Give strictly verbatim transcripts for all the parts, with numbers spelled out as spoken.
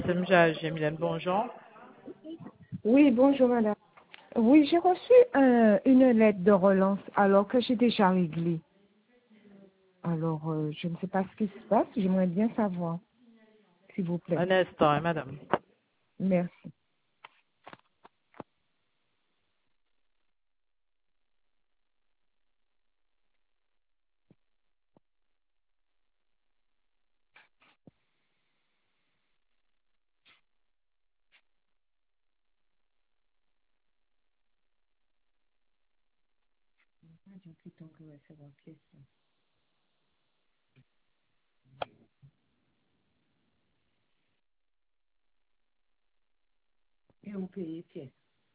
c'est M. Gemilène, bonjour. Oui, bonjour madame. Oui, j'ai reçu euh, une lettre de relance alors que j'ai déjà réglé. Alors, euh, je ne sais pas ce qui se passe. J'aimerais bien savoir, s'il vous plaît. Un instant, hein, madame. Merci. Et on paye pièce.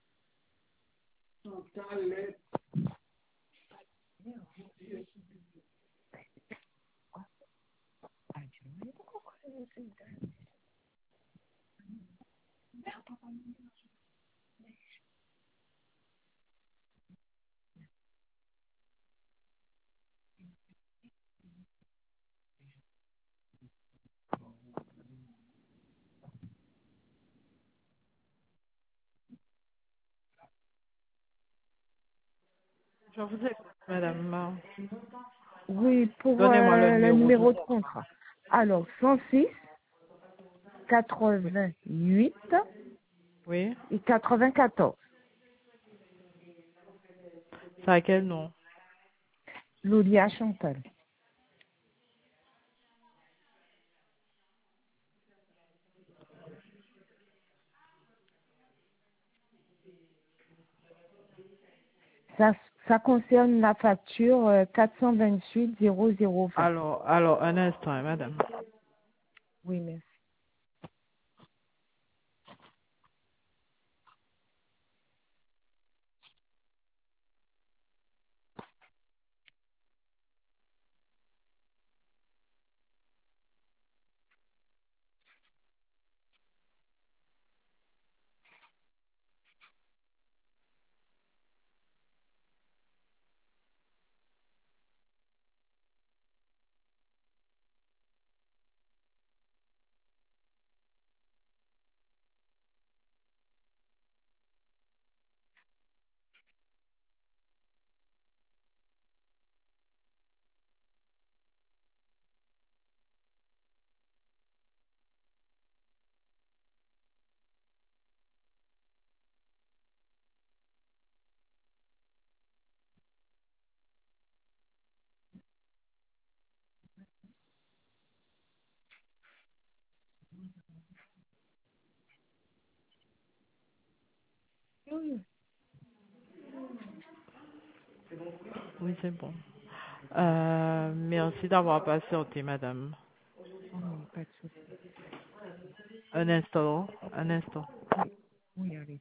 Je vous écoute, madame. Oui, pour Donnez-moi le euh, le numéro de... numéro de contrat. Alors, cent six, quatre-vingt-huit Oui. et quatre-vingt-quatorze. C'est à quel nom? Laudia Chantal. Ça, ça concerne la facture euh, quatre cent vingt-huit zéro zéro vingt. Alors, alors, un instant, hein, madame. Oui, merci. Oui, Oui, c'est bon. Euh, merci d'avoir patienté, madame. oui, pas de souci. Un instant, un instant. Oui, oui, allez.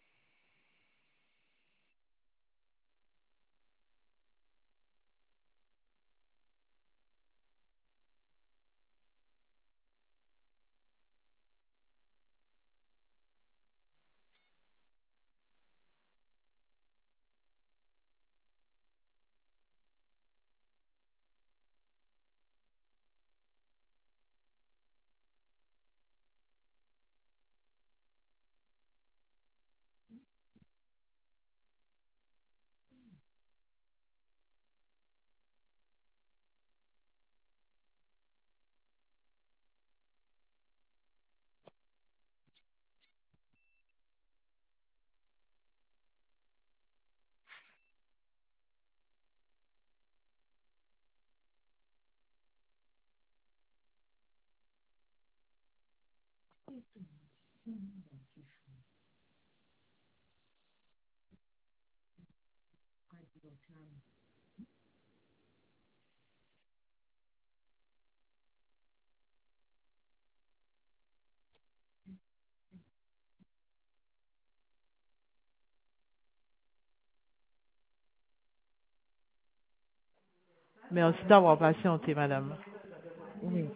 Merci d'avoir patienté, madame. Oui.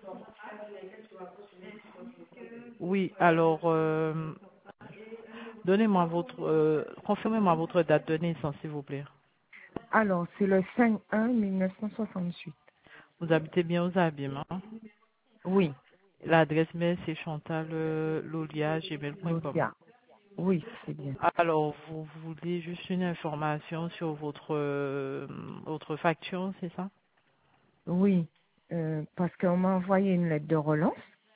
Oui, alors, euh, donnez-moi votre... Euh, confirmez-moi votre date de naissance, s'il vous plaît. Alors, c'est le cinq un mille neuf cent soixante-huit. Vous habitez bien aux Abîmes, hein? Oui. L'adresse mail, c'est chantal euh, lolia arobase gmail point com. Lodia. Oui, c'est bien ça. Alors, vous voulez juste une information sur votre, euh, votre facture, c'est ça? Oui, euh, parce qu'on m'a envoyé une lettre de relance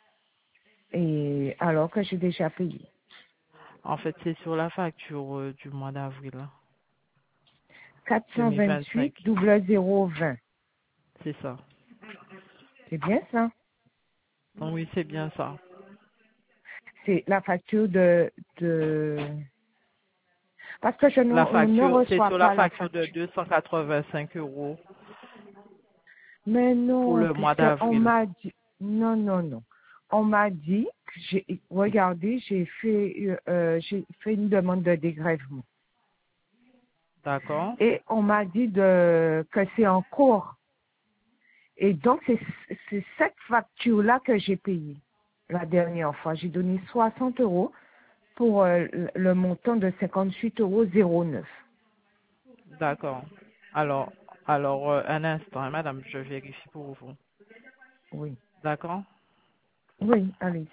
et alors que j'ai déjà payé. En fait, c'est sur la facture euh, du mois d'avril hein, quatre cent vingt-huit deux mille vingt-cinq. zéro vingt. C'est ça. C'est bien ça. Donc, oui, c'est bien ça. C'est la facture de, de... Parce que je ne, La on ne facture, c'est reçoit sur la pas la facture de facture. deux cent quatre-vingt-cinq euros Mais pour non, le mois puisque on d'avril. m'a dit... Non, non, non. On m'a dit que j'ai... Regardez, j'ai fait, euh, euh, j'ai fait une demande de dégrèvement. D'accord? Et on m'a dit de, que c'est en cours. Et donc, c'est c'est cette facture-là que j'ai payée la dernière fois. J'ai donné soixante euros pour euh, le le montant de cinquante-huit euros zéro neuf. D'accord. Alors, alors euh, un instant, hein, madame, je vérifie pour vous. Oui. D'accord? Oui, allez.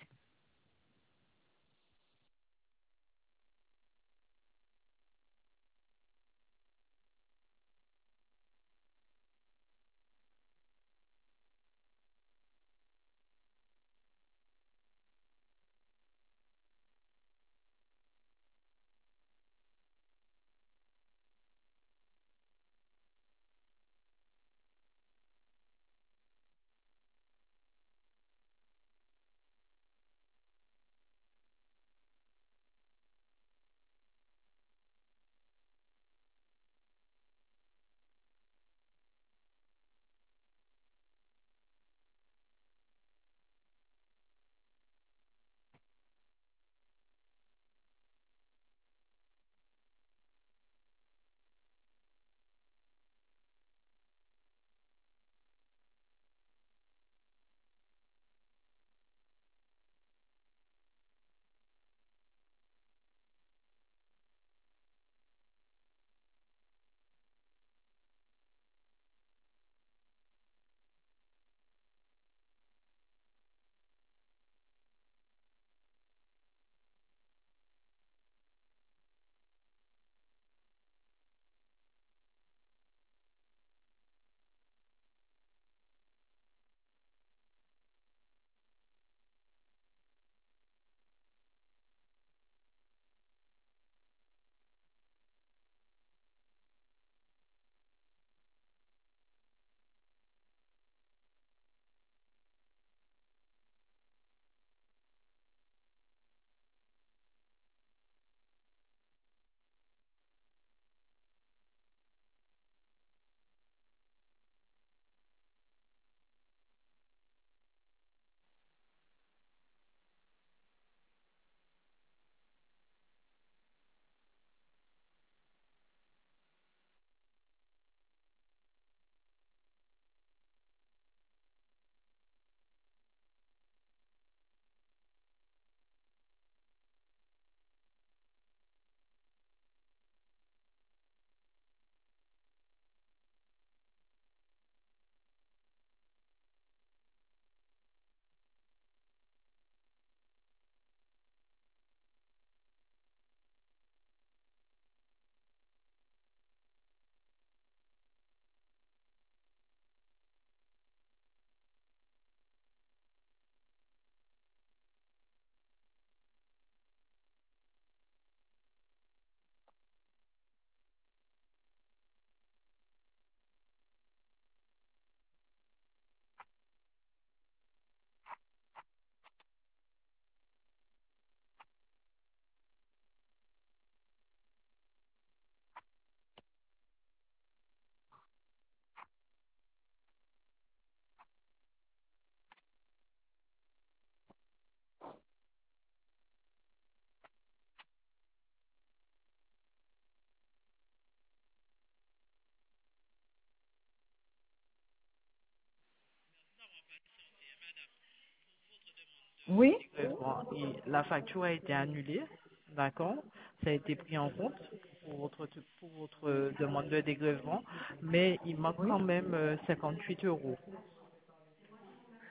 Oui, Dégrèvement. Et la facture a été annulée. D'accord? Ça a été pris en compte pour votre, pour votre demande de dégrèvement. Mais il manque oui. quand même euh, cinquante-huit euros.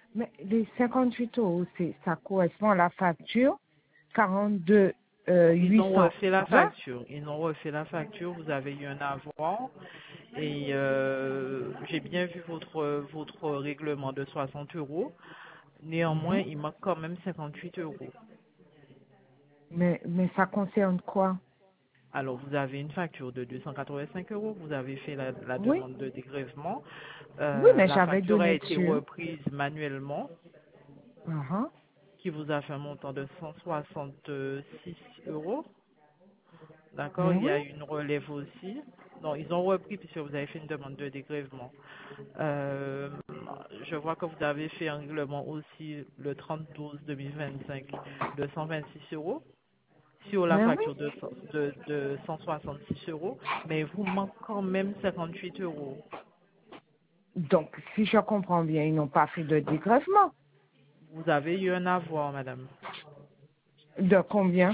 Mais les cinquante-huit euros, c'est, ça correspond à la facture quarante-deux euh, Ils ont huit cent refait la vingt. facture. Ils ont refait la facture. Vous avez eu un avoir. Et euh, j'ai bien vu votre, votre règlement de soixante euros. Néanmoins, Mhm. il manque quand même cinquante-huit euros. Mais, mais ça concerne quoi? Alors, vous avez une facture de deux cent quatre-vingt-cinq euros. Vous avez fait la, la Oui, demande de dégrèvement. oui, Euh, mais la j'avais facture a donné été dessus. reprise manuellement, Mhm. qui vous a fait un montant de cent soixante-six euros. D'accord, Mais il y oui, a une relève aussi. Non, ils ont repris puisque vous avez fait une demande de dégrèvement. Euh, je vois que vous avez fait un règlement aussi le trente douze deux mille vingt-cinq de cent vingt-six euros sur la mais oui. facture de, de, de cent soixante-six euros, mais vous manque quand même cinquante-huit euros. Donc, si je comprends bien, ils n'ont pas fait de dégrèvement. Vous avez eu un avoir, madame. De combien?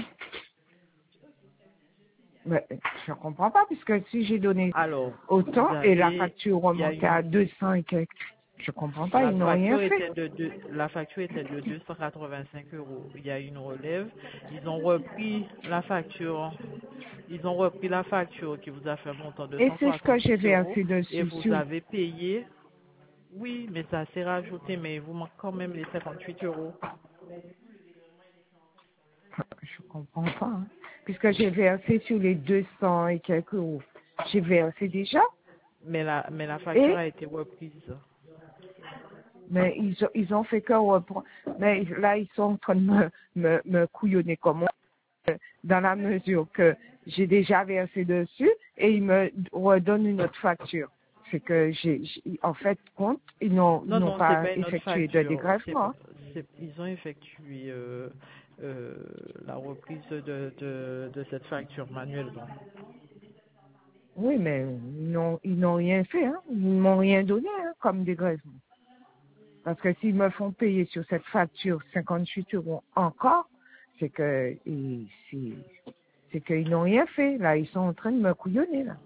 Mais je comprends pas, puisque si j'ai donné Alors, vous autant et la avez, facture il y a remontait une, à deux cents et quelques, je comprends pas, la ils n'ont rien facture fait. était de deux, la facture était de deux cent quatre-vingt-cinq euros. Il y a une relève. Ils ont repris la facture. Ils ont repris la facture qui vous a fait un montant de Et cent c'est ce que j'ai soixante-six euros versé et dessus. vous Sur... avez payé. Oui, mais ça s'est rajouté, mais il vous manque quand même les cinquante-huit euros. Je comprends pas, hein. Puisque j'ai versé sur les deux cents et quelques euros. J'ai versé déjà. Mais la, mais la facture Et, a été reprise. mais ils, ont- ils ont fait que reprendre. Mais là, ils sont en train de me, me, me couillonner comme moi, euh, dans la mesure que j'ai déjà versé dessus et ils me redonnent une autre facture. C'est que j'ai, j'ai- en fait, compte, ils n'ont, ils Non, n'ont non, c'est pas pas une autre effectué de facture. C'est, dégrèvement, pas- hein. c'est, ils ont effectué euh, euh, la reprise de, de, de cette facture manuellement. Oui, mais ils n'ont, ils n'ont rien fait, hein. Ils ne m'ont rien donné, hein, comme dégrèvement. Parce que s'ils me font payer sur cette facture cinquante-huit euros encore, c'est que, ils- c'est, c'est qu'ils n'ont rien fait. Là, ils sont en train de me couillonner, là.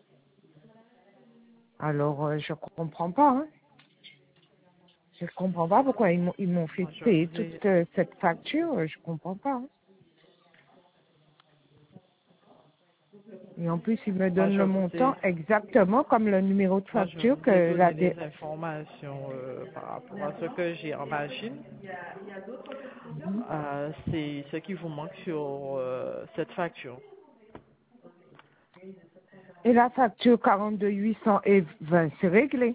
Alors, euh, je comprends pas, hein. Je comprends pas pourquoi ils m'ont, ils m'ont fait Moi, je payer vous toute ai, euh, cette facture. euh, Je comprends pas, hein. Et en plus, ils me moi, donnent je le vous ai, montant exactement comme le numéro de moi, je facture vous ai que la... donné dé- des informations euh, par rapport à ce que j'ai en machine. Euh, c'est ce qui vous manque sur euh, cette facture. Et la facture quarante-deux huit cent vingt, c'est réglé.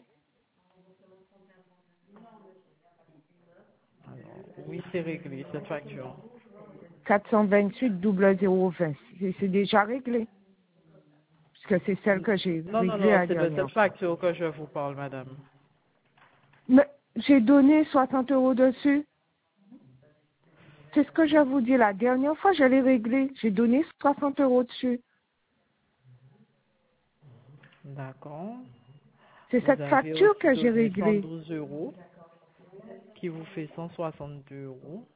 Alors, oui, c'est réglé, cette facture. quatre cent vingt-huit zéro vingt, c'est c'est déjà réglé. Parce que c'est celle que j'ai Non, non, réglée non, la c'est de dernière cette fois. facture que je vous parle, madame. Mais j'ai donné soixante euros dessus. C'est ce que je vous dis la dernière fois, je l'ai réglé. J'ai donné soixante euros dessus. D'accord. C'est Vous cette avez facture aussi que j'ai donné cent réglée. douze euros, qui vous fait cent soixante-deux euros.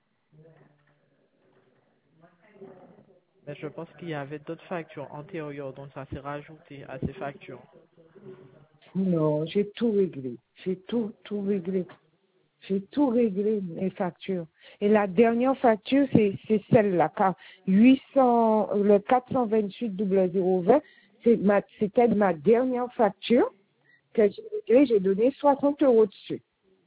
Mais je pense qu'il y avait d'autres factures antérieures, donc ça s'est rajouté à ces factures. Non, j'ai tout réglé. J'ai tout, tout réglé. J'ai tout réglé, mes factures. Et la dernière facture, c'est c'est celle-là, car huit cents, le quatre cent vingt-huit zéro vingt, c'est ma- c'était ma dernière facture que j'ai réglée, j'ai donné soixante euros dessus.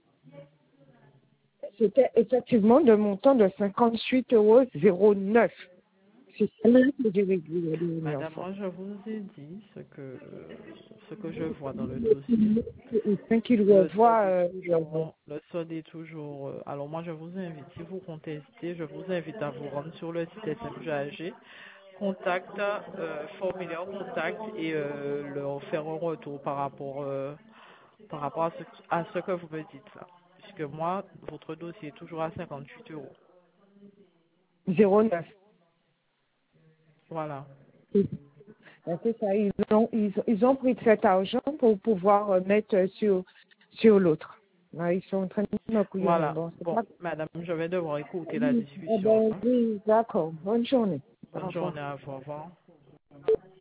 C'était effectivement de montant de cinquante-huit euros zéro neuf. C'est celle-là que j'ai réglée la dernière Madame, fois. moi je vous ai dit ce que ce que je vois dans le dossier. Et cinq qu'il Le solde revoit, est euh, le- toujours, le solde est toujours. euh, Alors moi je vous invite, si vous contestez, je vous invite à vous rendre sur le site S M G A G, contact, euh, formulaire contact et euh, leur faire un retour par rapport euh, par rapport à ce, à ce que vous me dites là. Puisque moi, votre dossier est toujours à cinquante-huit euros. zéro neuf. Voilà. Ben, c'est ça, ils ont, ils, ils ont pris de cet argent pour pouvoir euh, mettre sur, sur l'autre. Là, ils sont en train de me couillonner. Voilà. Bon, c'est Bon, pas... madame, je vais devoir écouter la Oui, eh discussion. ben, Hein. oui, d'accord. Bonne journée. Au Bonne revoir. journée à vous. Au revoir.